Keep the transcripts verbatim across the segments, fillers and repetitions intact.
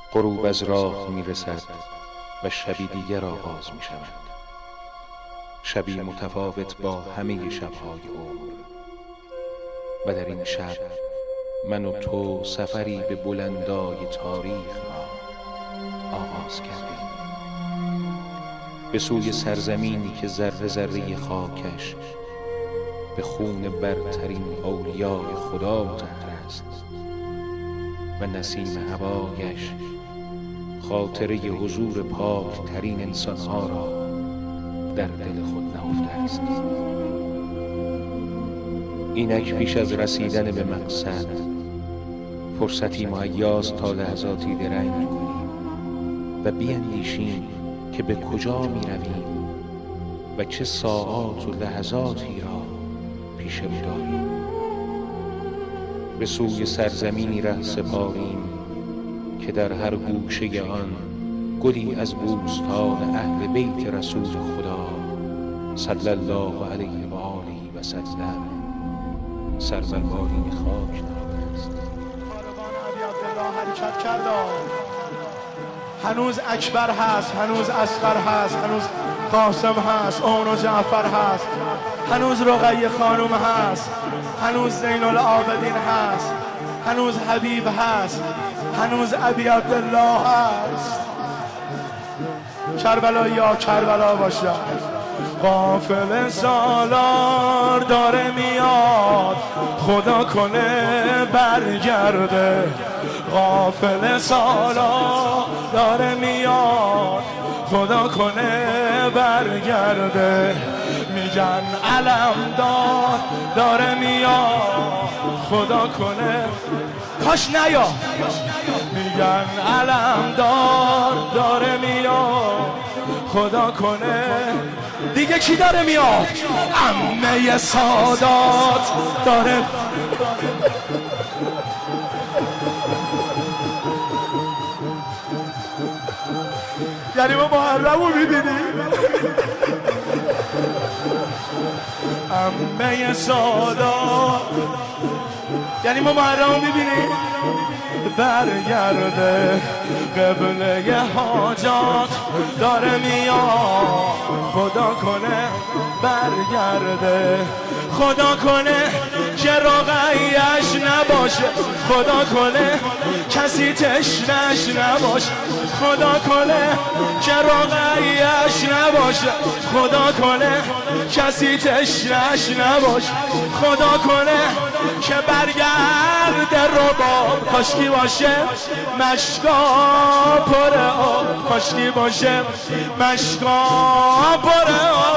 غروب از راه می رسد و شبی دیگر آغاز می شود، شبی متفاوت با همه شبهای عمر. و در این شب من و تو سفری به بلندای تاریخ ما آغاز کردیم، به سوی سرزمینی که ذره ذره خاکش به خون برترین اولیای خدا مطهر است و نسیم هوایش خاطره حضور پاک ترین انسانها را در دل خود نهفته است. اینک پیش از رسیدن به مقصد فرصتی مهیاست تا لحظاتی درنگ کنیم و بیندیشیم که به کجا می رویم و چه ساعات و لحظاتی را پیش رو داریم. به سوی سرزمینی ره سپاریم که در هر گوشه آن گلی از بوستان اهل بیت رسول خدا صلی الله علیه و آله و سلم سر بر بالین خاک نهاده است. کاروان ابی عبدالله حرکت کرد. هنوز اکبر هست، هنوز اصغر هست، هنوز قاسم هست، اون و جعفر هست، هنوز رقیه خانوم هست، هنوز زین العابدین هست، هنوز حبیب هست، هنوز ابی عبدالله هست. کربلا یا کربلا باشد. قافل سالار داره میاد، خدا کنه برگرده. قافل سالار داره میاد، خدا کنه برگرده. میگن علمدار داره میاد، خدا کنه کاش نیا. میگن علمدار داره میاد، خدا کنه. دیگه کی داره میاد؟ عمه سادات داره. یعنی ما محرمو میبینیم. عمه سادات یعنی ما محرمو میبینیم. برگرده قبله حاجات داره میاد، خدا کنه برگرده. خدا کنه که رقیه‌اش نباشه، خدا کنه کسی تشنش نباشه، خدا کنه که رقیه‌اش نباشه، خدا کنه کسی تشنش نباشه، خدا کنه که برگرده رباب. کاشکی باشه مشکا پر آب، کاشکی باشه مشکا پر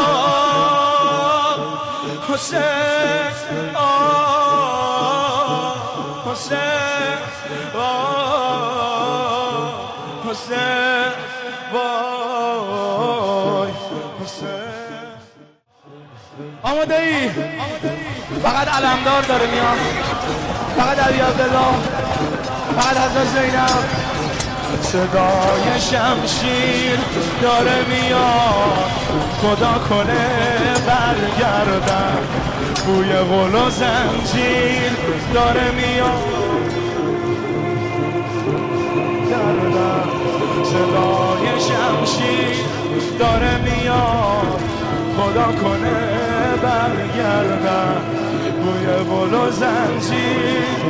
آب. حسین آه حسین آه حسین وای حسین. آماده ای؟ فقط علمدار داره میاد، فقط ابی عبدالله، فقط حضرت زینب. صدای شمشیر داره میاد، خدا کنه برگردن. بوی غل و زنجیر داره میاد گردن. صدای شمشیر داره میاد، خدا کنه برگردن. بوی غل و زنجیر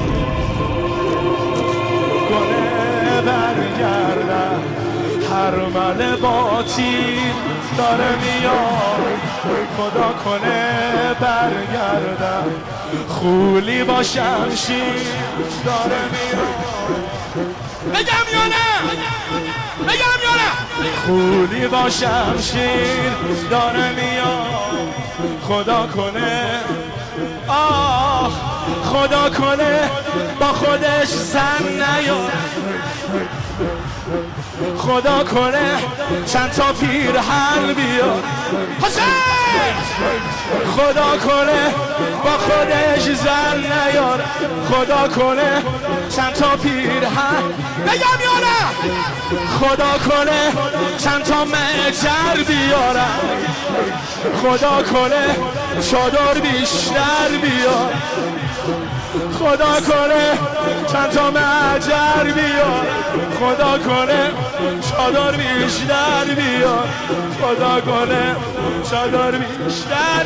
کنه برگردن. هرمل با تیر داره میاد، خدا کنه برگردن. خولی با شمشیر داره میاد. بگم یا نه؟ بگم یا نه؟ خولی با شمشیر داره میاد، خدا کنه آه خدا کنه با خودش زن نیاد. خدا کنه چند تا پیرهن بیاد. حسین خدا کنه با خودش زن نیار، خدا کنه چند تا پیرهن بگم یا نه، خدا کنه چند تا مجر بیارم، خدا کنه چادر بیشتر بیار، خدا کنه چند تا مجر بیار، خدا کنه چادر بیشتر بیار، خدا کنه چادر بیشتر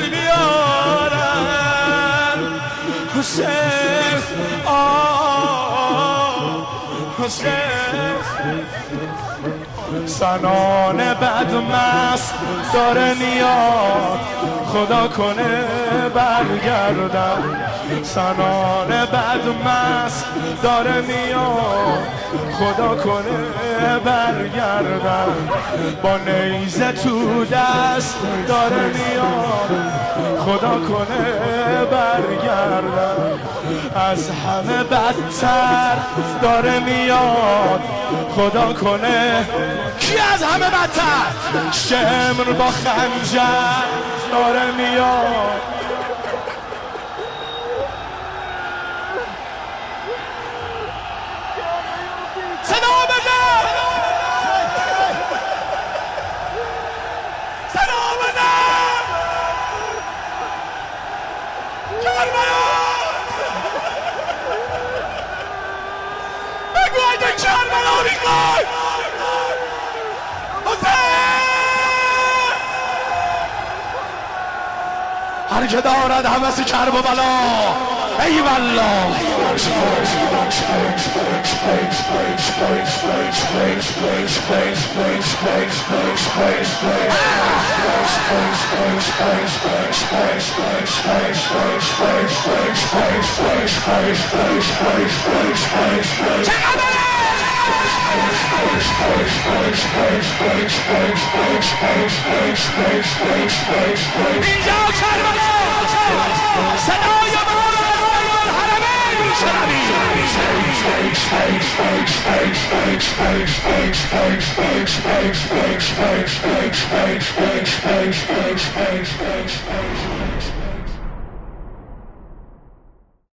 بیارم. حسین آه حسین سنان بدمست داره میاد، خدا کنه برگردم، سنان بدمست داره میاد، خدا کنه برگردم، با نیزه تو دست داره میاد، خدا کنه برگردم، از همه بدتر داره میاد، خدا کنه کی از همه بدتر؟ شمر با خنجر داره میاد، صدا بده صدا بده کربلا بگو اگه کربلا میخوای هر که دارد هوس کرب و بلا ای والله اینجا کربلا صدای مولا الحرمین میشنوی.